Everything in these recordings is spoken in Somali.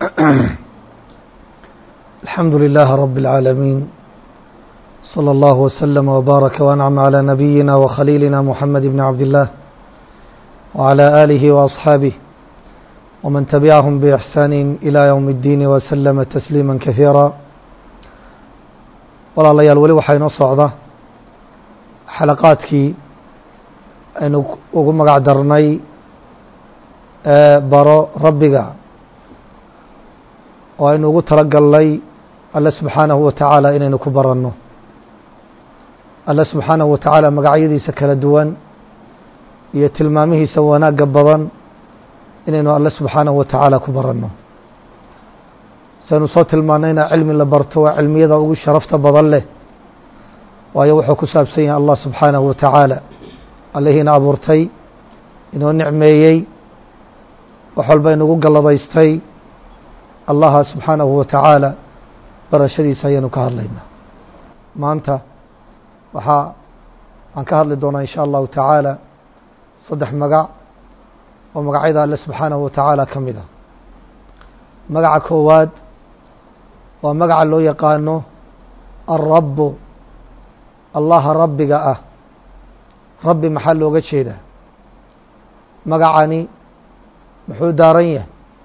الحمد لله رب العالمين صلى الله وسلم وبارك وأنعم على نبينا وخليلنا محمد بن عبد الله وعلى آله وأصحابه ومن تبعهم بإحسان إلى يوم الدين وسلم تسليما كثيرا walaalayaal weli waxaa inoo socda xalaqaadkii aynu ugu magac darnay baro rabbiga oo aynu ugu talagalnay alle subxaanahu wa tacaala inaynu ku baranno alle subxaanahu wa tacaala magacyadiisa kala duwan iyo tilmaamihiisa wanaagga badan inaynu alle subxaanahu wa tacaala ku baranno saynu soo tilmaanayna cilmi la barto waa cilmiyada ugu sharafta badan leh waayo wuxuu ku saabsan yahay allah subxaanahu wa tacaala allihiina abuurtay inoo nicmeeyey wax walba inugu galladaystay allaha subxaanahu wa tacaala barashadiisa ayaynu ka hadlaynaa maanta waxaa aan ka hadli doonaa in sha allahu tacaala saddex magac oo magacyada alle subxaanahu wa tacaala ka mid a magaca koowaad waa magaca loo yaqaano alrabu allaha rabbiga ah rabbi maxaa looga jeedaa magacani muxuu daaran yahay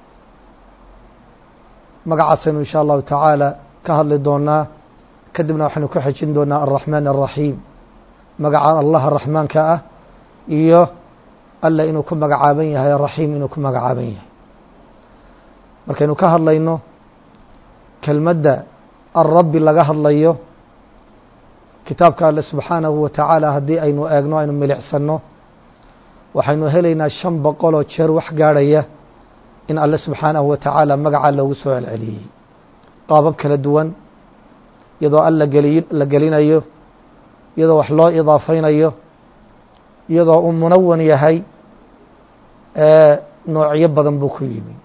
magacaasaynu in sha allahu tacaala ka hadli doonaa kadibna waxaynu ku xejin doonaa alraxmaan alraxiim magaca allaha raxmaanka ah iyo alle inuu ku magacaaban yahay araxiim inuu ku magacaaban yahay markaynu ka hadlayno kelmadda alrabbi laga hadlayo kitaabka alle subxaanahu wa tacaala haddii aynu eegno aynu milicsanno waxaynu helaynaa 500 jeer wax gaadhaya in alle subxaanahu wa tacaala magaca loogu soo celceliyey qaabab kala duwan iyadoo alla la gelinayo iyadoo wax loo idaafaynayo iyadoo uu munawan yahay noocyo badan buu ku yimi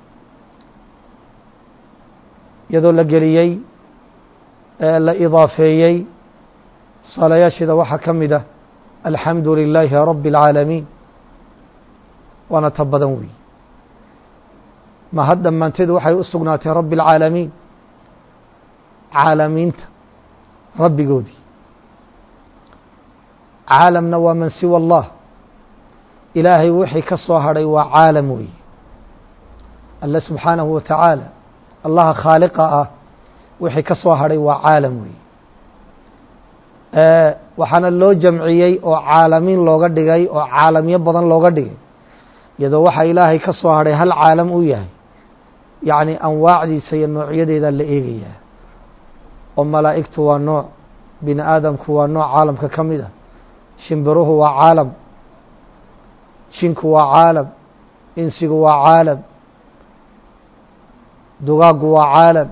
iyadoo la geliyey la idaafeeyey tusaalayaasheeda waxaa ka mid ah alxamdu lilaahi rabbi اlcaalamiin waana ta badan weyi mahad dhammaanteed waxay u sugnaatay rabbi اlcaalamiin caalamiinta rabbigoodii caalamna waa man siwa allah ilaahay wixii ka soo hadhay waa caalam weyi alle subxaanahu wa tacaala allaha khaaliqa ah wixii ka soo hadhay waa caalam weyi waxaana loo jamciyey oo caalamiin looga dhigay oo caalamyo badan looga dhigay iyadoo waxa ilaahay ka soo hadhay hal caalam u yahay yacni anwaacdiisa iyo noocyadeeda la eegayaa oo malaa'igtu waa nooc bini aadamku waa nooc caalamka ka mid ah shimbiruhu waa caalam jinku waa caalam insigu waa caalam dugaaggu waa caalam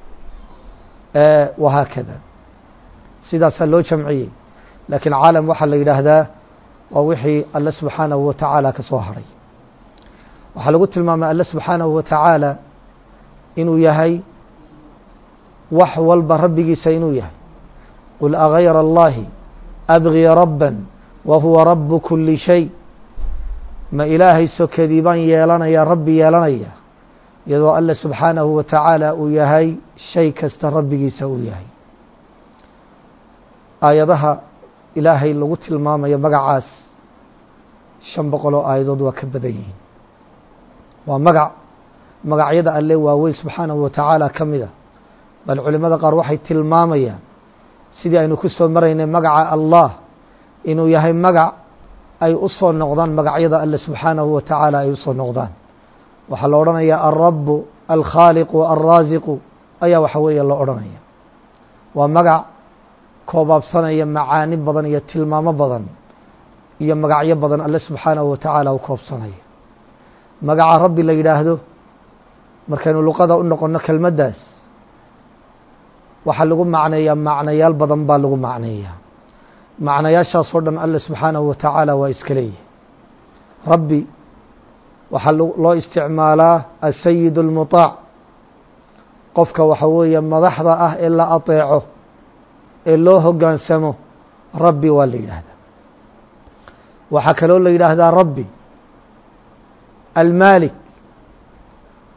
wahaakada sidaasaa loo jamciyey laakiin caalam waxaa la yidhaahdaa waa wixii alle subxaanahu wa tacaala ka soo hadhay waxaa lagu tilmaamay alle subxaanahu wa tacaala inuu yahay wax walba rabbigiisa inuu yahay qul agayra allahi abgii rabban wa huwa rabu kuli shay ma ilaahay sokadii baan yeelanaya rabbi yeelanaya iyadoo alle subxaanahu wa tacaala uu yahay shay kasta rabbigiisa uu yahay aayadaha ilaahay lagu tilmaamayo magacaas 500 oo aayadood waa ka badan yihiin waa magacyada alle waaweyn subxaanahu wa tacaala ka mid a bal culimada qaar waxay tilmaamayaan sidii aynu ku soo maraynay magaca allah inuu yahay magac ay u soo noqdaan magacyada alle subxaanahu wa tacaala ay u soo noqdaan waxaa la odhanayaa alrabu alkhaaliqu alraasiqu ayaa waxa weeye la odhanaya waa magac koobaabsanaya macaani badan iyo tilmaamo badan iyo magacyo badan alle subxaanahu wa tacaala u koobsanaya magaca rabbi la yidhaahdo markaynu luqada u noqonno kelmaddaas waxaa lagu macneeyaa macnayaal badan baa lagu macneeyaa macnayaashaasoo dhan alle subxaanahu wa tacaala waa iska leeyahay rabbi waxaa loo isticmaalaa asayid اlmuطaac qofka waxa weeye madaxda ah ee la aطeeco ee loo hogaansamo rabbi waa la yidhaahdaa waxaa kaloo la yidhaahdaa rabbi almaalik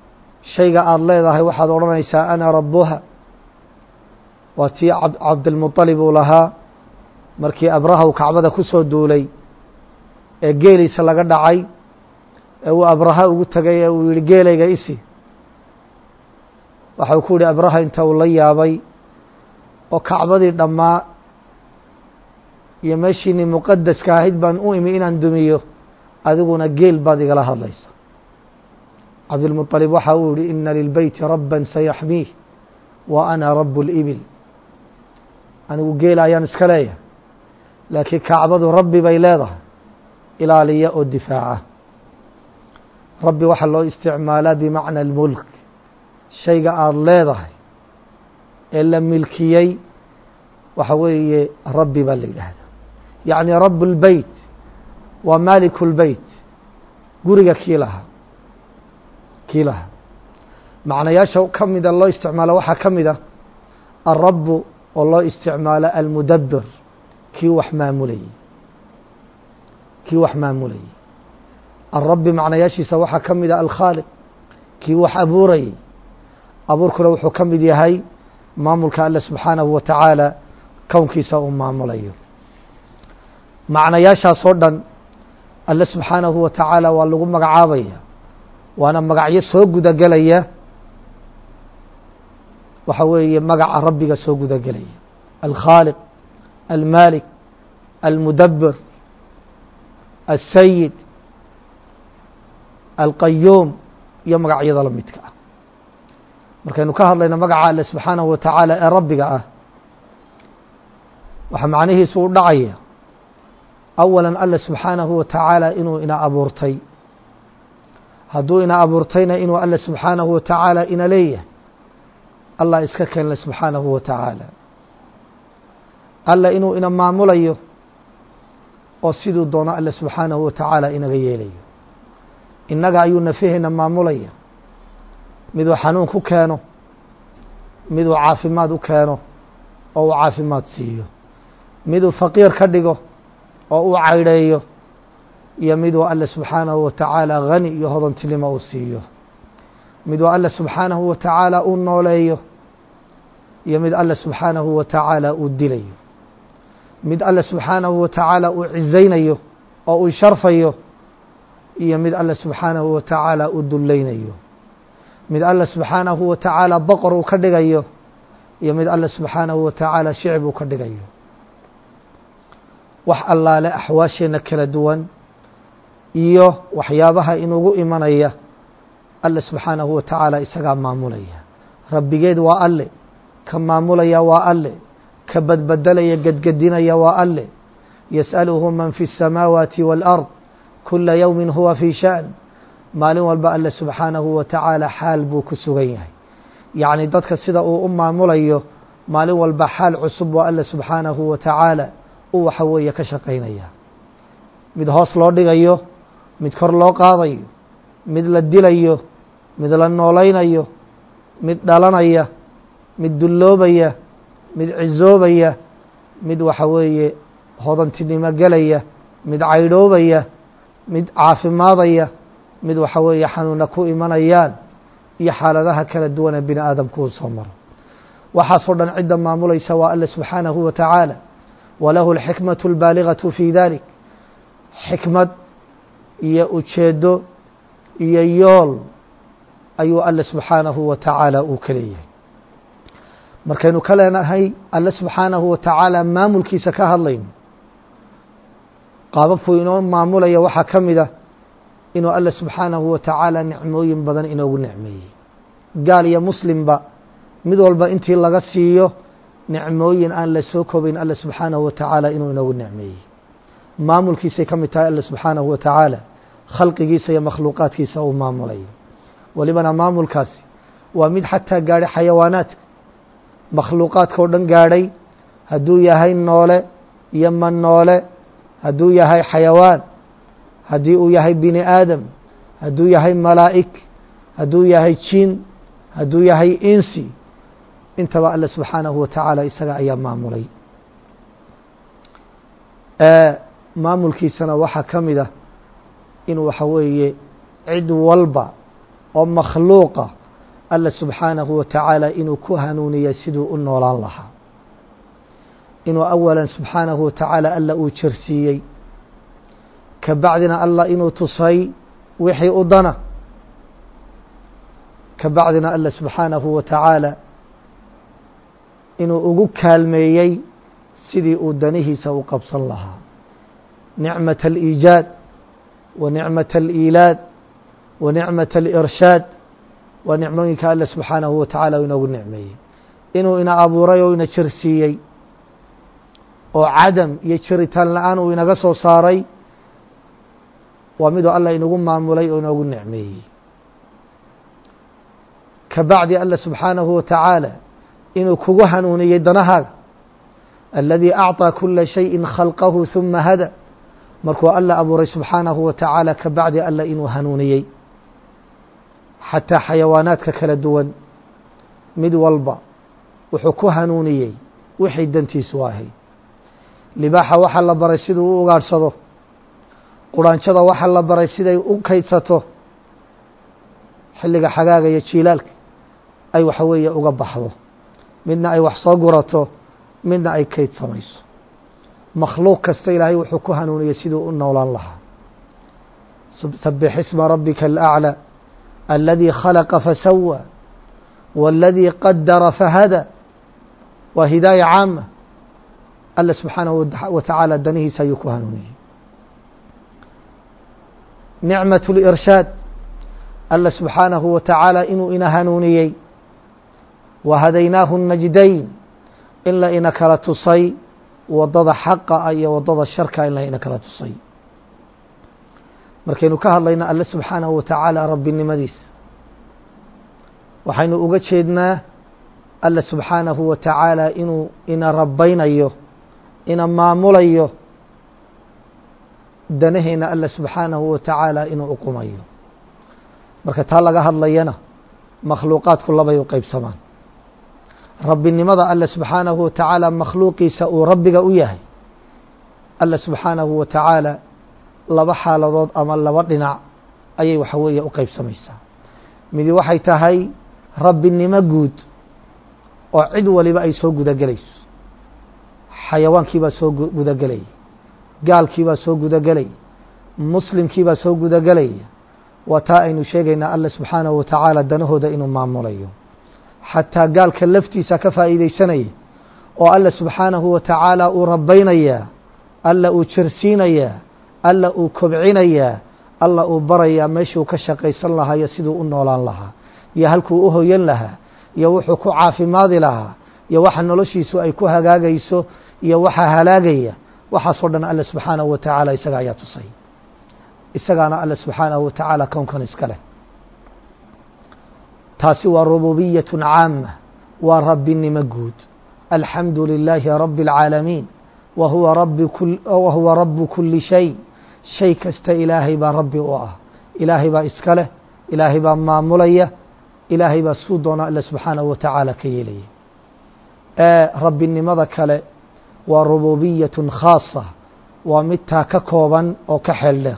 shayga aad leedahay waxaad odhanaysaa ana rabbuha waa tii cabdilmuطalib uu lahaa markii abraha uu kacbada ku soo duulay ee geeliisa laga dhacay ee uu abraha ugu tegay ee uu yihi geelayga isi waxa uu ku yihi abraha inta uu la yaabay oo kacbadii dhammaa iyo meeshiinii muqadaska ahayd baan u imi inaan dumiyo adiguna geel baad igala hadlaysa cabdilmuطalib waxa uu yihi ina lilbeyti rabban sayaxmiih wa ana rabu اlibil anigu geel ayaan iska leeyahay laakiin kacbadu rabbi bay leedahay ilaaliya oo difaaca rabbi waxaa loo isticmaalaa bimacna اlmulk shayga aada leedahay ee la milkiyey waxa weeye rabbi baa la yidhaahda yacni rab اlbeyt waa maaliku اlbeyt guriga kii lahaa macnayaasha ka mida loo isticmaalo waxaa ka mid a alrabu oo loo isticmaalo almudabir kii wax maamulayey alrabi macnayaashiisa waxaa ka mid a alkhaaliq kii wax abuurayey abuurkuna wuxuu ka mid yahay maamulka alle subxaanahu wa tacaala kownkiisa uu maamulayo macnayaashaas oo dhan alle subxaanahu wa tacaala waa lagu magacaabaya waana magacyo soo gudagelaya waxa weeye magaca rabbiga soo gudagelaya alkhaaliq almaalik almudabir alsayid alqayuum iyo magacyada la midka ah markaynu ka hadlayno magaca alle subxaanahu wa tacaala ee rabbiga ah waxaa macnihiisu u dhacaya awalan alle subxaanahu wa tacaala inuu ina abuurtay hadduu ina abuurtayna inuu alle subxaanahu wa tacaala ina leeyahay allah iska keenle subxaanahu wa tacaala alle inuu ina maamulayo oo siduu doono alle subxaanahu wa tacaala inaga yeelayo innaga ayuu nafaheena maamulaya miduu xanuun ku keeno miduu caafimaad u keeno oo uu caafimaad siiyo miduu faqiir ka dhigo oo uu caydheeyo iyo miduu alle subxaanahu wa tacaala hani iyo hodantinimo uu siiyo miduu alle subxaanahu wa tacaala uu nooleeyo iyo mid alle subxaanahu wa tacaala uu dilayo mid alle subxaanahu wa tacaala uu cizaynayo oo uu sharfayo iyo mid alle subxaanahu wa tacaala uu dullaynayo mid alle subxaanahu wa tacaala boqor uu ka dhigayo iyo mid alle subxaanahu wa tacaala shicib uu ka dhigayo wax allaale axwaasheenna kala duwan iyo waxyaabaha inugu imanaya alle subxaanahu wa tacaala isagaa maamulaya rabbigeed waa alle ka maamulaya waa alle ka badbedelaya gedgedinaya waa alle yas'aluhu man fi الsamaawaati wاlأrض kula yowmi huwa fii sha'n maalin walba alle subxaanahu wa tacaala xaal buu ku sugan yahay yacni dadka sida uu u maamulayo maalin walba xaal cusub waa alle subxaanahu wa tacaala uu waxa weeye ka shaqaynaya mid hoos loo dhigayo mid kor loo qaadayo mid la dilayo mid la noolaynayo mid dhalanaya mid dulloobaya mid cizoobaya mid waxa weeye hodantinimo gelaya mid caydhoobaya mid caafimaadaya mid waxa weeye xanuuna ku imanayaan iyo xaaladaha kala duwan ee bini aadamku uu soo maro waxaasoo dhan cidda maamulaysa waa alle subxaanahu wa tacaala walahu alxikmatu albaaligatu fi dalik xikmad iyo ujeedo iyo yool ayuu alle subxaanahu wa tacaala uu ka leeyahay markaynu ka leenahay alle subxaanahu wa tacaala maamulkiisa ka hadlayno qaababkuu inoo maamulaya waxaa ka mid a inuu alle subxaanahu wa tacaala nicmooyin badan inoogu nicmeeyey gaal iyo muslimba mid walba intii laga siiyo nicmooyin aan la soo kobayn alle subxaanahu wa tacaala inuu inoogu nicmeeyey maamulkiisay ka mid tahay alle subxaanahu wa tacaala khalqigiisa iyo makhluuqaadkiisa uu maamulayo welibana maamulkaasi waa mid xataa gaadhay xayawaanaadka makhluuqaadka o dhan gaadhay hadduu yahay noole iyo ma noole hadduu yahay xayawaan haddii uu yahay bini aadam hadduu yahay malaa'ig hadduu yahay jin hadduu yahay insi intaba alle subxaanahu wa tacaala isaga ayaa maamulay maamulkiisana waxaa ka mid ah inuu waxa weeye cid walba oo makhluuqa alla subxaanahu wa tacaala inuu ku hanuuniyey siduu u noolaan lahaa, inuu awalan subxaanahu wa tacaala alla uu jirsiiyey, ka bacdina alla inuu tusay wixii u dana, ka bacdina alla subxaanahu wa tacaala inuu ugu kaalmeeyey sidii uu danihiisa u qabsan lahaa. nicmaة الإijaad wa nicmaة الإilaad wa nicmaة الإrshaad waa nicmooyinka alla subxaanahu wa tacaala inoogu nicmeeyey, inuu ina abuuray oo ina jirsiiyey oo cadam iyo jiritaan la-aan uu inaga soo saaray, waa miduu alla inagu maamulay oo inoogu nicmeeyey. ka bacdi alla subxaanahu wa tacaala inuu kugu hanuuniyey danahaaga, aladii acطىa kula shayءi khalqahu ثuma hada, markuu alla abuuray subxaanahu wa tacaala ka bacdi alla inuu hanuuniyey. xataa xayawaanaadka kala duwan mid walba wuxuu ku hanuuniyey wixii dantiisu ahayd. libaaxa waxaa la baray siduu u ugaadhsado, quraanjada waxaa la baray siday u kaydsato xilliga xagaaga iyo jiilaalka ay waxa weeye uga baxdo, midna ay wax soo gurato, midna ay kayd samayso. makhluuq kasta ilaahay wuxuu ku hanuuniyey siduu u noolaan lahaa. sabix isma rabbika alأعlى aladii khalaqa fasawى waladii qadara fahada, waa hidaaya caama. alla subxaanahu wa tacaala danihiisa ayuu ku hanuuniyey. nicmaة الإrshaad, alla subxaanahu wa tacaala inuu ina hanuuniyey. wahadaynaahu الnajdayn, in la ina kala tusay wadada xaqa iyo wadada sharka, in la ina kala tusay. markaynu ka hadlayno alle subxaanahu wa tacaala rabbinimadiisa, waxaynu uga jeednaa alle subxaanahu wa tacaala inuu ina rabbaynayo, ina maamulayo, danaheena alle subxaanahu wa tacaala inuu uqumayo. marka taa laga hadlayana makhluuqaadku labay u qaybsamaan. rabbinimada alle subxaanahu wa tacaala makhluuqiisa uu rabbiga u yahay, alle subxaanahu wa tacaala laba xaaladood ama laba dhinac ayay waxa weeye u qaybsamaysaa. midi waxay tahay rabbinimo guud oo cid waliba ay soo gudagelayso. xayawaankiibaa soo gudagelaya, gaalkiibaa soo gudagelaya, muslimkiibaa soo gudagelaya. waa taa aynu sheegaynaa alle subxaanahu wa tacaala danahooda inuu maamulayo. xataa gaalka laftiisa ka faa'iidaysanaya oo alle subxaanahu wa tacaala uu rabbaynayaa, alla uu jirsiinayaa, alla uu kobcinayaa, alla uu barayaa meeshuu ka shaqaysan lahaa iyo siduu u noolaan lahaa, iyo halkuu u hoyan lahaa, iyo wuxuu ku caafimaadi lahaa, iyo waxa noloshiisu ay ku hagaagayso, iyo waxa halaagaya. waxaasoo dhan alle subxaanahu wa tacaala isaga ayaa tusay. isagaana alle subxaanahu wa tacaala kownkan iska leh. taasi waa rububiyatun caama, waa rabbinimo guud. alxamdu lilaahi rabbi اlcaalamiin, wa huwa rabu kuli shay. shay kasta ilaahay baa rabbi u ah, ilaahay baa iska leh, ilaahay baa maamulaya, ilaahay baa suu doona alle subxaanahu wa tacaala ka yeelaya. rabbinimada kale waa rububiyatun khaasa, waa midtaa ka kooban oo ka xeel dheer.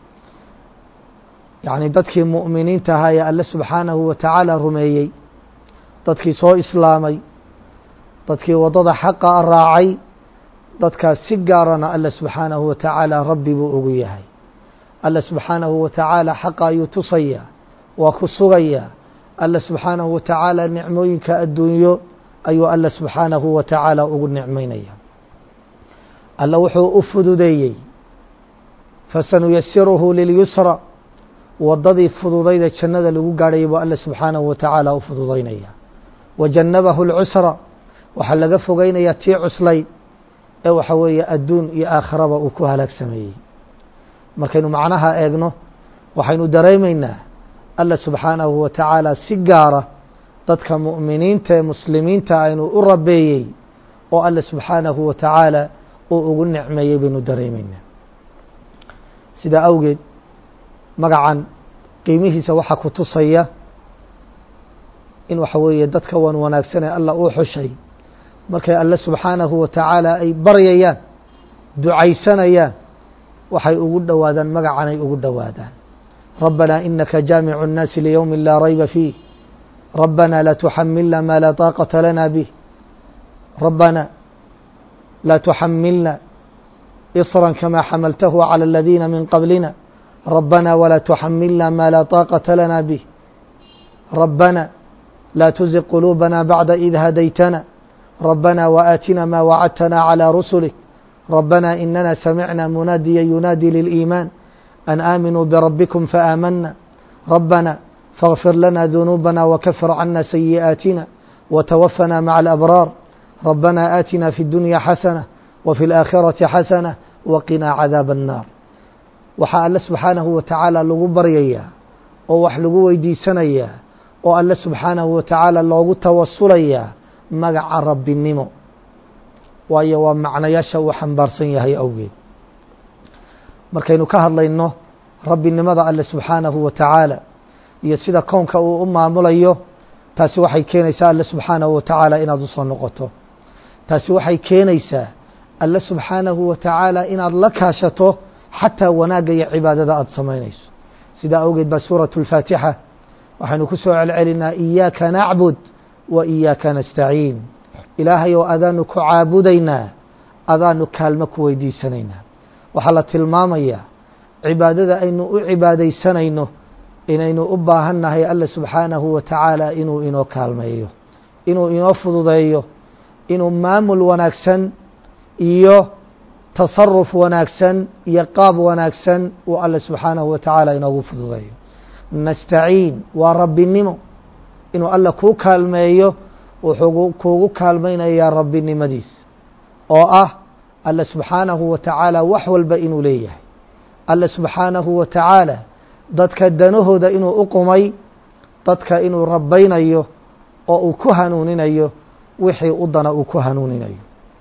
yacni dadkii mu'miniinta ahaa ee alle subxaanahu wa tacaala rumeeyey, dadkii soo islaamay, dadkii waddada xaqa raacay, dadkaas si gaarana alle subxaanahu wa tacaala rabbi buu ugu yahay. alle subxaanahu wa tacaala xaqa ayuu tusayaa, waa ku sugayaa. alle subxaanahu wa tacaala nicmooyinka adduunyo ayuu alle subxaanahu wa tacaala ugu nicmaynaya. alle wuxuu u fududeeyey, fasanuyasiruhu lilyusra, waddadii fududayda jannada lagu gaadhayay buu alle subxaanahu wa tacaala u fududaynaya. wajannabahu اlcusra, waxaa laga fogeynayaa tii cuslayd ee waxa weeye adduun iyo aakhiraba uu ku halaagsameeyey. markaynu macnaha eegno waxaynu dareemaynaa alle subxaanahu wa tacaala si gaara dadka mu'miniinta ee muslimiinta aynu u rabeeyey oo alle subxaanahu wa tacaala uu ugu nicmeeyey baynu dareemaynaa. sidaa awgeed magacan qiimihiisa waxaa ku tusaya in waxa weeye dadka wan wanaagsanee alla uu xushay markay alle subxaanahu wa tacaala ay baryayaan, ducaysanayaan, waxay ugu dhowaadaan magacanay ugu dhowaadaan. rabbanaa inaka jaamicu الnaasi liyowmi laa rayba fiih, ربنا لا تحملنا ما لا طاقة لنا به ربنا لا تحملنا إصرا كما حملته على الذين من قبلنا ربنا ولا تحملنا ما لا طاقة لنا به ربنا لا تزغ قلوبنا بعد إذ هديتنا ربنا وآتنا ما وعدتنا على رسلك ربنا إننا سمعنا مناديا ينادي للإيمان أن آمنوا بربكم فآمنا ربنا فاغفر لنا ذنوبنا وكفر عنا سيئاتنا وتوفنا مع الأبرار ربنا آتنا في الدنيا حسنة وفي الآخرة حسنة وقنا عذاب النار waxaa alle subxaanahu wa tacaala lagu baryayaa oo wax lagu weydiisanayaa oo alle subxaanahu wa tacaala loogu tawasulayaa magaca rabbinimo waayo waa macnayaasha uu xambaarsan yahay awgeed markaynu ka hadlayno rabbinimada alle subxaanahu wa tacaala iyo sida koonka uu u maamulayo taasi waxay keenaysaa alle subxaanahu wa tacaala inaad u soo noqoto taasi waxay keenaysaa alle subxaanahu wa tacaala inaad la kaashato xataa wanaagga iyo cibaadada aada samaynayso sidaa awgeed baa suuraةu الfaatixa waxaynu ku soo celcelinaa iyaaka nacbud wa iyaaka nastaciin ilaahay oo adaanu ku caabudaynaa adaanu kaalmo ku weydiisanaynaa waxaa la tilmaamayaa cibaadada aynu u cibaadaysanayno inaynu u baahan nahay alle subxaanahu wa tacaala inuu inoo kaalmeeyo inuu inoo fududeeyo inuu maamul wanaagsan iyo tasaruf wanaagsan iyo qaab wanaagsan uu alle subxaanahu wa tacaala inoogu fududeeyo nastaciin waa rabbinimo inuu alle kuu kaalmeeyo wuxuu kuugu kaalmaynayaa rabbinimadiisa oo ah alle subxaanahu wa tacaala wax walba inuu leeyahay alle subxaanahu wa tacaala dadka danahooda inuu u qumay dadka inuu rabbaynayo oo uu ku hanuuninayo wixii u dana uu ku hanuuninayo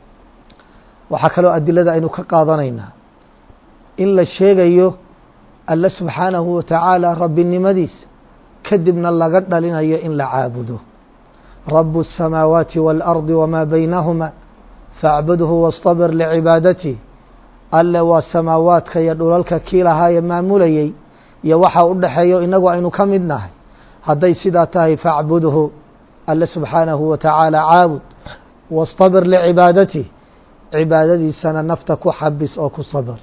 waxaa kaloo adilada aynu ka qaadanaynaa in la sheegayo alle subxaanahu wa tacaala rabbinimadiisa kadibna laga dhalinayo in la caabudo rabu الsamaawaati wاlأrdi wmaa baynahuma faacbudhu wastabir licibaadati alle waa samaawaadka iyo dhulalka kii lahaaye maamulayey iyo waxa u dhaxeeyo inagu aynu ka mid nahay hadday sidaa tahay faacbudhu alle subxaanahu wa tacaala caabud wastabir licibaadati cibaadadiisana nafta ku xabis oo ku sabr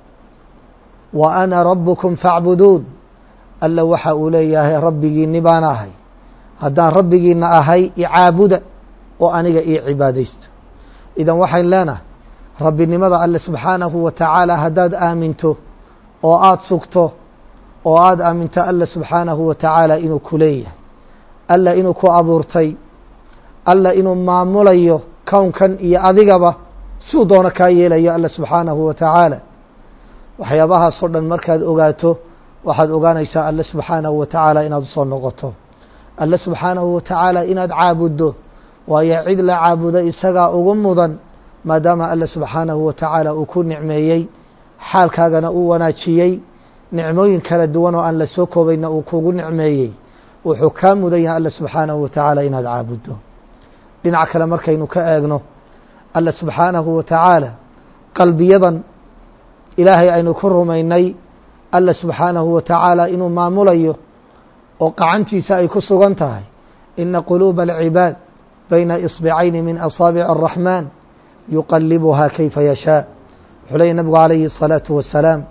wa ana rabbukum faacbuduun alle waxa uu leeyahay rabbigiinni baan ahay haddaan rabbigiina ahay icaabuda oo aniga io cibaadaysta idan waxayn leenahay rabbinimada alle subxaanahu wa tacaala haddaad aaminto oo aada sugto oo aada aaminto alle subxaanahu wa tacaala inuu ku leeyahay alle inuu ku abuurtay alle inuu maamulayo kownkan iyo adigaba suu doono kaa yeelayo alle subxaanahu wa tacaala waxyaabahaasoo dhan markaad ogaato waxaad ogaanaysaa alle subxaanahu wa tacaala inaad usoo noqoto alle subxaanahu wa tacaala inaad caabuddo waayo cid la caabudo isagaa ugu mudan maadaama alle subxaanahu wa tacaala uu ku nicmeeyey xaalkaagana uu wanaajiyey nicmooyin kala duwan oo aan la soo koobayna uu kugu nicmeeyey wuxuu kaa mudan yahay alle subxaanahu wa tacaala inaad caabuddo dhinac kale markaynu ka eegno alle subxaanahu wa tacaala qalbiyadan ilaahay aynu ku rumaynay alle subxaanahu wa tacaala inuu maamulayo oo qacantiisa ay ku sugan tahay ina quluuba alcibaad bayna iصbicayni min asaabic الraxmaan yuqalibuhaa kayfa yashaa wuxuu leeyay nabigu calayhi الsalaaةu wasalaam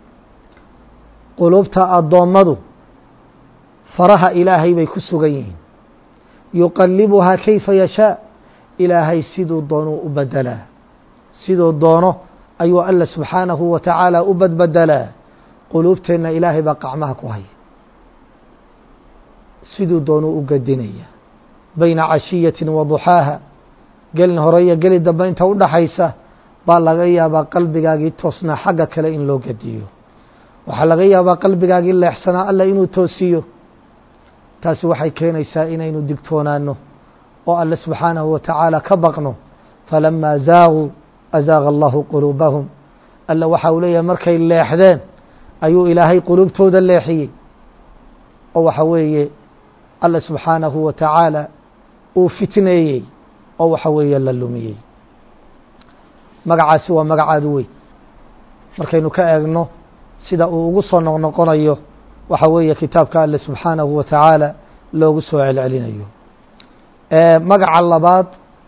quluubta addoommadu faraha ilaahay bay ku sugan yihiin yuqalibuhaa kayfa yashaa ilaahay siduu doonuu u bedelaa siduu doono ayuu alle subxaanahu wa tacaala u badbedelaa quluubteenna ilaahay baa qacmaha ku haya siduu doonuu u gedinaya bayna cashiyatin wa duxaaha gelin hore iyo geli dambe inta u dhaxaysa baa laga yaabaa qalbigaagii toosnaa xagga kale in loo gediyo waxaa laga yaabaa qalbigaagii leexsanaa alle inuu toosiyo taasi waxay keenaysaa inaynu digtoonaano oo alle subxaanahu wa tacaala ka baqno falamaa zaaguu azaaga allahu quluubahum alle waxa uu leeyahay markay leexdeen ayuu ilaahay quluubtooda leexiyey oo waxa weeye alle subxaanahu wa tacaala uu fitneeyey oo waxa weeye la lumiyey magacaasi waa magacaad weyn markaynu ka eegno sida uu ugu soo noqnoqonayo waxa weeye kitaabka alle subxaanahu wa tacaala loogu soo celcelinayo. magaca labaad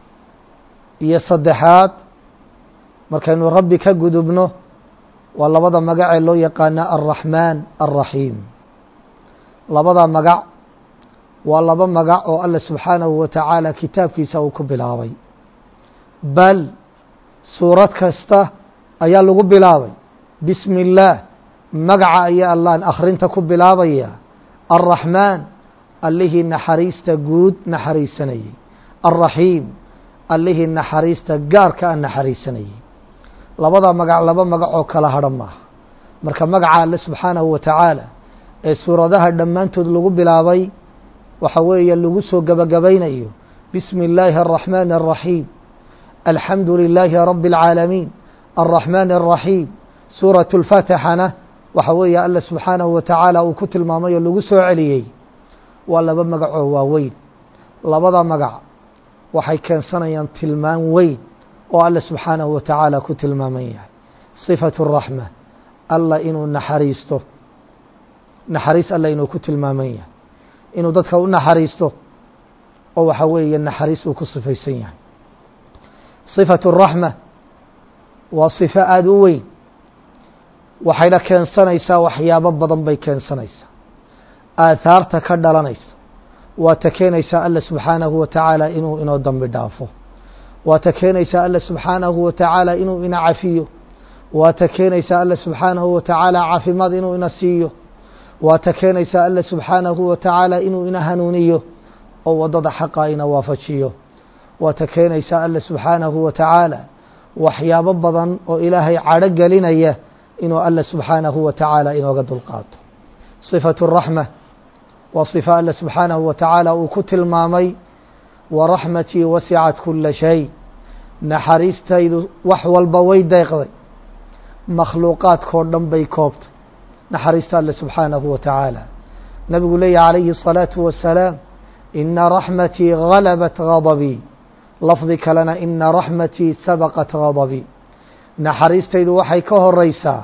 iyo saddexaad markaynu rabbi ka gudubno waa labada magac ee loo yaqaana alraxmaan alraxiim. labada magac waa laba magac oo alla subxaanahu wa tacaala kitaabkiisa uu ku bilaabay, bal suurad kasta ayaa lagu bilaabay bismi اllaah, magaca ayaa allaan akhrinta ku bilaabaya. alraxmaan allihii naxariista guud naxariisanayey, alraxiim allihii naxariista gaarka a naxariisanayey. labada magac laba magac oo kala hadhan maaha. marka magaca alle subxaanahu wa tacaala ee suuradaha dhammaantood lagu bilaabay waxa weeye lagu soo gebagabaynayo bismi اllaahi الraxmaan الraxiim, alxamdu lilaahi rabi اlcaalamiin, alraxmaan الraxiim. suuraة اlfaatixana waxa weeye alle subxaanahu wa tacaala uu ku tilmaamay oo lagu soo celiyey. waa laba magac oo waaweyn. labada magac waxay keensanayaan tilmaan weyn oo alle subxaanahu wa tacaala ku tilmaaman yahay. صifaة الraxma, alla inuu naxariisto, naxariis alla inuu ku tilmaaman yahay, inuu dadka u naxariisto oo waxa weeye naxariis uu ku sifaysan yahay. صifaة الraxma waa صifo aada u weyn, waxayna keensanaysaa waxyaabo badan bay keensanaysaa. aahaarta ka dhalanaysa waa ta keenaysaa alla subxaanahu wa tacaala inuu inoo dambi dhaafo, waa ta keenaysaa alla subxaanahu wa tacaala inuu ina cafiyo, waa ta keenaysaa alla subxaanahu wa tacaala caafimaad inuu ina siiyo, waa ta keenaysaa alla subxaanahu wa tacaala inuu ina hanuuniyo oo waddada xaqa ina waafajiyo, waa ta keenaysaa alla subxaanahu wa tacaala waxyaabo badan oo ilaahay cadho gelinaya inuu alla subxaanahu wa tacaala inooga dulqaato. صifaة الraxma waa صifa alla subxaanahu wa tacaala uu ku tilmaamay waraxmatii wasicat kula shay, naxariistaydu wax walba way deeqday, makhluuqaadkoo dhan bay koobtay naxariista alle subxaanahu wa tacaala. nabigu leeyahy calayhi الصalaaةu wasalaam ina raxmatii galabat غadabii, lafdi kalena ina raxmatii sabaqat غadabii, naxariistaydu waxay ka horeysaa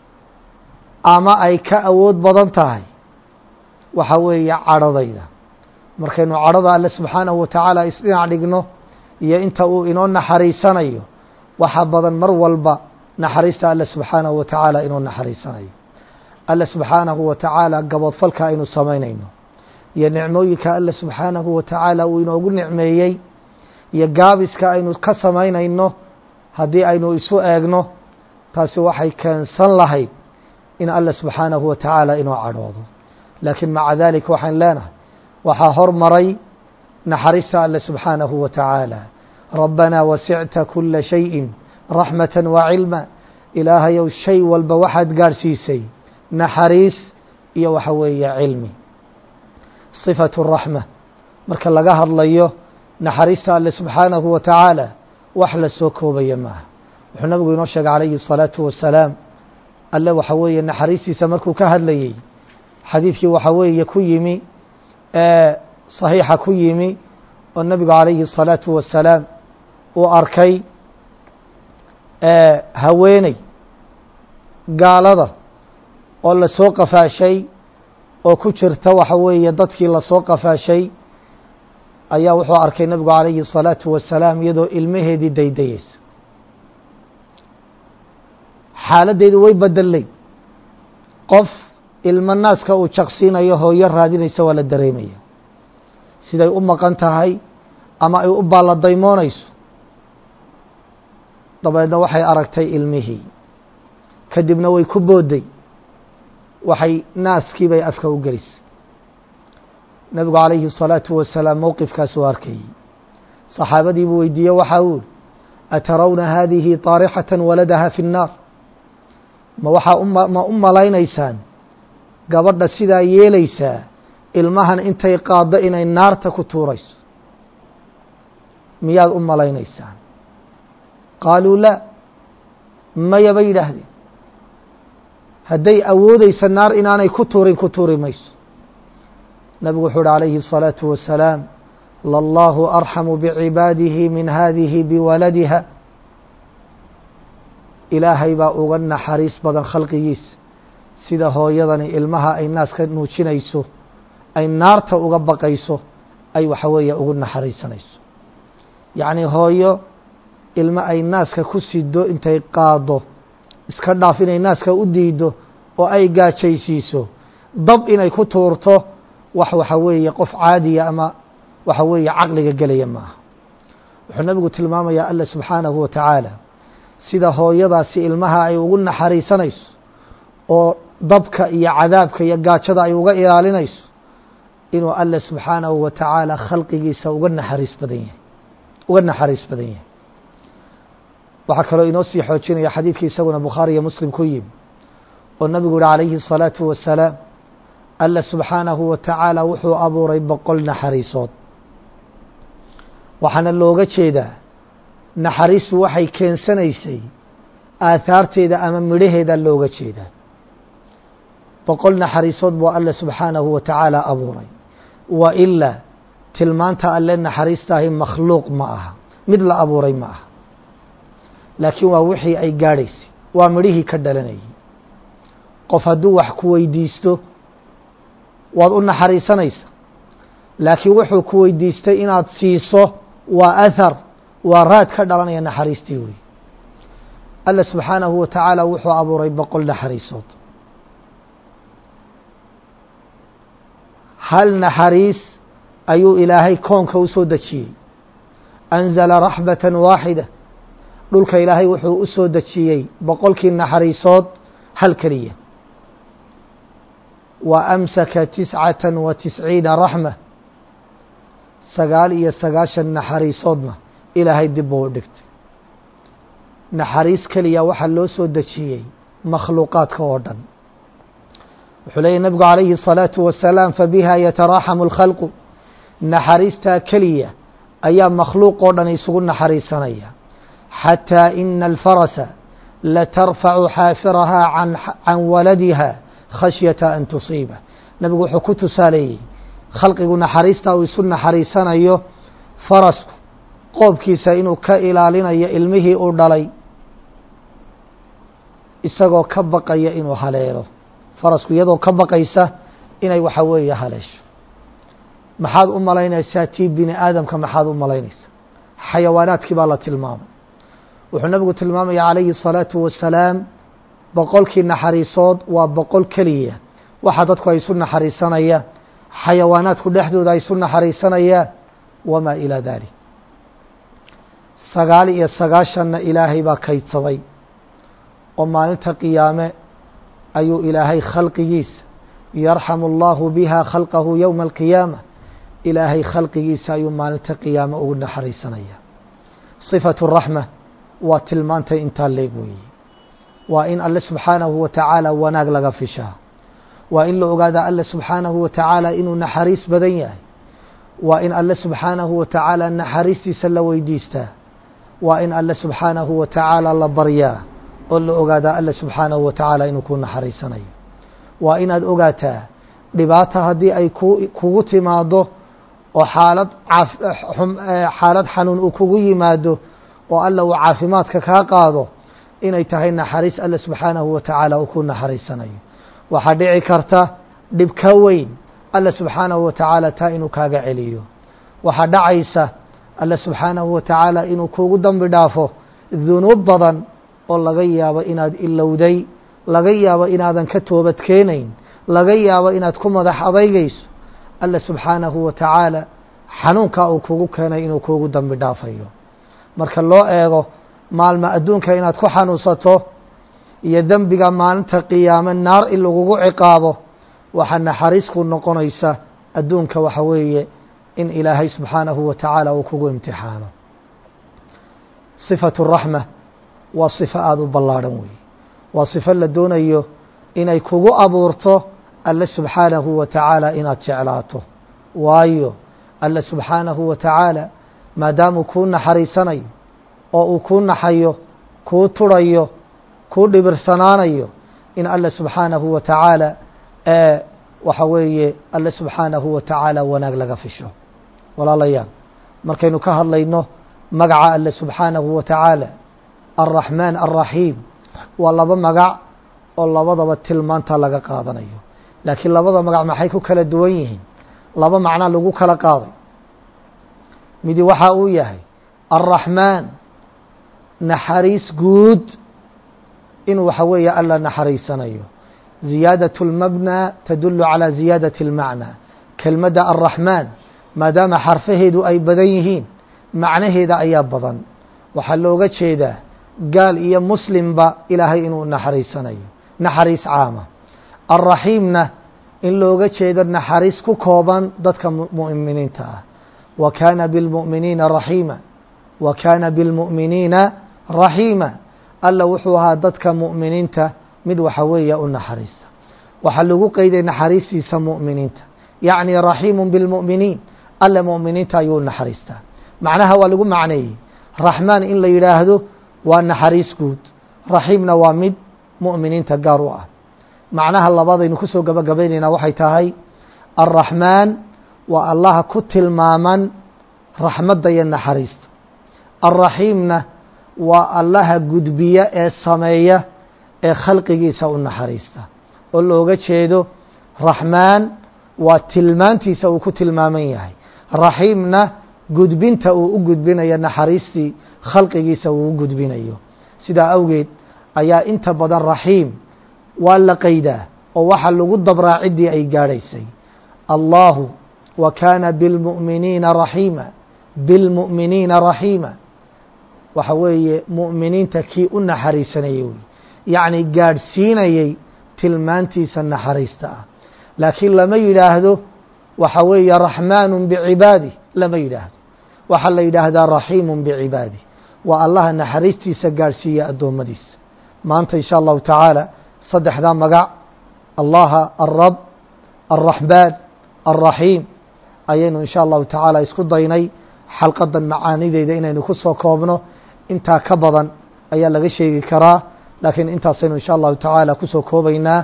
ama ay ka awood badan tahay waxa weeye cadhadayda. markaynu cadhada alle subxaanahu wa tacaala isdhinac dhigno iyo inta uu inoo naxariisanayo, waxa badan mar walba naxariista alle subxaanahu wa tacaala inuu naxariisanayo. alle subxaanahu wa tacaala gabodfalka aynu samaynayno iyo nicmooyinka alle subxaanahu wa tacaala uu inoogu nicmeeyey iyo gaabiska aynu ka samaynayno haddii aynu isu eegno, taasi waxay keensan lahayd in alle subxaanahu wa tacaala inuu cadhoodo. laakiin maca dalik waxaan leenahay waxaa hormaray naxariista alle subxaanahu wa tacaala. rabbanaa wasicta kula shayin raxmata wacilma, ilaahayow shay walba waxaad gaadhsiisay naxariis iyo waxa weeye cilmi. صifaة الraxma marka laga hadlayo naxariista alle subxaanahu wa tacaala wax la soo koobaya maaha. wuxuu nabigu inoo sheegay calayhi الصalaaةu wasalaam alle waxa weeye naxariistiisa markuu ka hadlayey xadiidkii waxa weeye ku yimi صaxiixa ku yimi oo nabigu calayhi الصalaaةu wasalaam uu arkay haweeney gaalada oo lasoo qafaashay oo ku jirta waxa weeye dadkii lasoo qafaashay ayaa wuxuu arkay nabigu calayhi الصalaaةu wasalaam iyadoo ilmaheedii daydayeysa. xaaladdeedu way bedelay. qof ilmo naaska uu jaqsiinayo hooyo raadinaysa waa la dareemaya, siday u maqan tahay ama ay u baalladaymoonayso. dabeedna waxay aragtay ilmihii, kadibna way ku boodday, waxay naaskii bay afka u gelisay. nabigu calayhi الصalaaةu wasalaam mowqifkaas u arkayey. صaxaabadii buu weydiiye waxa uu atarawna hadihi طaarixaةa waladaha fi الnaar, ma u malaynaysaan gabadha sidaa yeelaysaa ilmahan intay qaaddo inay naarta ku tuurayso? miyaad u malaynaysaan? qaaluu laa, maya bay yidhaahdeen. hadday awoodaysa naar inaanay ku tuuri mayso. nabigu wuxuu uhi calayhi الصalaaةu wasalaam lallahu arxamu bicibaadihi min hadihi biwaladiha, ilaahay baa uga naxariis badan khalqigiisa sida hooyadani ilmaha ay naas ka nuujinayso ay naarta uga baqayso ay waxa weeye ugu naxariisanayso. yacni hooyo ilmo ay naaska ku sido intay qaado iska dhaaf inay naaska u diido oo ay gaajaysiiso dab inay ku tuurto waxa weeye qof caadiya ama waxa weeye caqliga gelaya maaha. wuxuu nabigu tilmaamayaa alla subxaanahu wa tacaala sida hooyadaasi ilmaha ay ugu naxariisanayso oo dabka iyo cadaabka iyo gaajada ay uga ilaalinayso inuu alla subxaanahu wa tacaala khalqigiisa uga naxariis badan yahay. waxaa kaloo inoo sii xoojinaya xadiidkii isaguna bukhaari iyo muslim ku yimi oo nabigu yihi calayhi الصalaaةu wasalaam alla subxaanahu wa tacaala wuxuu abuuray 100 naxariisood. waxaana looga jeedaa naxariistu waxay keensanaysay aahaarteeda ama midhaheeda looga jeedaa. 100 naxariisood buu alle subxaanahu wa tacaala abuuray. wa ilaa tilmaanta alle naxariistaahi makhluuq ma aha, mid la abuuray ma aha, laakiin waa wixii ay gaadhaysay, waa midhihii ka dhalanayay. qof hadduu wax ku weydiisto waad u naxariisanaysa, laakiin wuxuu ku weydiistay inaad siiso waa athar, waa raad ka dhalanaya naxariistii wey. alla subxaanahu wa tacaala wuxuu abuuray 100 naxariisood. hal naxariis ayuu ilaahay koonka u soo dejiyey. anzala raxbatan waaxida, dhulka ilaahay wuxuu u soo dejiyey 100kii naxariisood hal keliya. wa amsaka 99 raxma, 99 naxariisoodna ilaahay dib buu u dhigtay. naxariis keliya waxaa loo soo dejiyey makhluuqaadka oo dhan. wuxuu leeyahy nabigu calayhi الصalaaةu wasalaam fabiha yataraaxamu اlkhalqu, naxariistaa keliya ayaa makhluuq oo dhan isugu naxariisanaya. xatىa ina alfarasa latarfacu xaafiraha can waladiha khashyata an tusiiba. nabigu wuxuu ku tusaaleeyey khalqigu naxariistaa uu isu naxariisanayo farasku qoobkiisa inuu ka ilaalinayo ilmihii uu dhalay isagoo ka baqaya inuu haleelo. farasku iyadoo ka baqaysa inay waxa weeye haleesho. maxaad u malaynaysaa tii bini aadamka maxaad u malaynaysaa? xayawaanaadkii baa la tilmaamay. wuxuu nabigu tilmaamaya calayhi الصalaaةu wasalaam 100kii naxariisood waa 100 keliya waxa dadku ay isu naxariisanayaan, xayawaanaadku dhexdooda ay isu naxariisanayaan, wamaa ilaa dalik. 99na ilaahay baa kaydsaday oo maalinta qiyaame ayuu ilaahay khalqigiisa yarxamu اllahu biha khalqahu yowma alqiyaama, ilaahay khalqigiisa ayuu maalinta qiyaame ugu naxariisanaya. صifaة الraxma waa tilmaantay intaa leeg weeye. waa in alle subxaanahu wa tacaala wanaag laga fishaa. waa in la ogaada alle subxaanahu wa tacaala inuu naxariis badan yahay. waa in alle subxaanahu wa tacaala naxariistiisa la weydiistaa. waa in alle subxaanahu wa tacaala la baryaa oo la ogaadaa alle subxaanahu wa tacaala inuu ku naxariisanayo. waa inaad ogaataa dhibaata haddii ay kugu timaado oo xaalad xanuun uu kugu yimaado oo alla uu caafimaadka kaa qaado inay tahay naxariis alle subxaanahu wa tacaala uu ku naxariisanayo. waxaa dhici karta dhib ka weyn alle subxaanahu wa tacaala taa inuu kaaga celiyo. waxaa dhacaysa alle subxaanahu wa tacaala inuu kugu dambi dhaafo dunuub badan oo laga yaabo inaad ilowday, laga yaabo inaadan ka toobad keenayn, laga yaabo inaad ku madax adeygayso. alle subxaanahu wa tacaala xanuunkaa uu kugu keenay inuu kugu dambi dhaafayo. marka loo eego maalma adduunka inaad ku xanuunsato iyo dembiga maalinta qiyaame naar in lagugu ciqaabo, waxaa naxariis ku noqonaysa adduunka waxa weeye in ilaahay subxaanahu wa tacaala uu kugu imtixaano. صifaة الraxma waa صifo aada u ballaadhan weeye. waa صifo la doonayo inay kugu abuurto alle subxaanahu wa tacaala inaad jeclaato. waayo alle subxaanahu wa tacaala maadaamuu kuu naxariisanayo oo uu kuu naxayo, kuu turhayo, kuu dhibirsanaanayo, in alle subxaanahu wa tacaala waxa weeye alle subxaanahu wa tacaala wanaag laga fisho. walaalayaal, markaynu ka hadlayno magaca alle subxaanahu wa tacaala الraxmaan الraxiim waa 2 magac oo labadaba tilmaanta laga qaadanayo. laakiin labada magac maxay ku kala duwan yihiin? laba macno lagu kala qaaday. midi waxa uu yahay الرaحmaan naxariis guud in waxa weeye alla naxariisanayo. ziyaadaة الmabnى tadul calى ziyaadaة الmacnى. kelmadda الرaحmaan maadaama xarfaheedu ay badan yihiin macnaheeda ayaa badan. waxaa looga jeedaa gaal iyo muslimba ilaahay inuu naxariisanayo, naxariis caama. الraxiimna in looga jeedo naxariis ku kooban dadka mu'miniinta ah. wa kaana biاlmu'miniina raxiima, wa kaana biاlmu'miniina raxiima. alla wuxuu ahaa dadka mu'miniinta mid waxa weeya u naxariista. waxaa lagu qeyday naxariistiisa mu'miniinta, yacni raxiimu biاlmu'miniin, alla mu'miniinta ayuu naxariistaa. macnaha waa lagu macneeyey raxmaan in la yidhaahdo waa naxariis guud, raxiimna waa mid mu'miniinta gaar u ah. macnaha labadaynu kusoo gabagabaynaynaa waxay tahay الraحmaan waa allaha ku tilmaaman raxmadda iyo naxariista. الraxiimna waa allaha gudbiya ee sameeya ee khalqigiisa u naxariista. oo looga jeedo raxmaan waa tilmaantiisa uu ku tilmaaman yahay, raxiimna gudbinta uu u gudbinayo naxariistii khalqigiisa uu u gudbinayo. sidaa awgeed ayaa inta badan raxiim waa la qeydaa oo waxa lagu dabraa ciddii ay gaadhaysay. allahu wa kaana biاlmu'miniina raxiima, biاlmu'miniina raxiima waxa weeye mu'miniinta kii u naxariisanayay wey, yacni gaadhsiinayay tilmaantiisa naxariista ah. laakiin lama yidhaahdo waxa weeye raxmaanu bicibaadih, lama yidhaahdo. waxaa la yidhaahdaa raxiimu bicibaadih, waa allaha naxariistiisa gaadhsiiya addoommadiisa. maanta insha allahu tacaala saddexdaa magac allaha alrab, alraxmaan, alraxiim ayaynu insha allahu tacaala isku daynay xalqadan macaanideeda inaynu ku soo koobno. intaa ka badan ayaa laga sheegi karaa, laakiin intaasaynu insha allahu tacaala kusoo koobaynaa.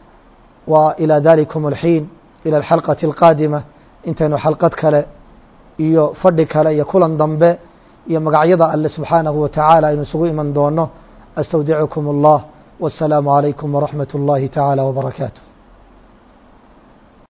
wa ilى dalikum اlxiin ilى alxalqaةi اlqaadima, intaynu xalqad kale iyo fadhi kale iyo kulan dambe iyo magacyada alle subxaanahu wa tacaala aynu isugu iman doono. astawdicukum اllah, والسلام عليكم ورحمة الله تعالى وبركاته.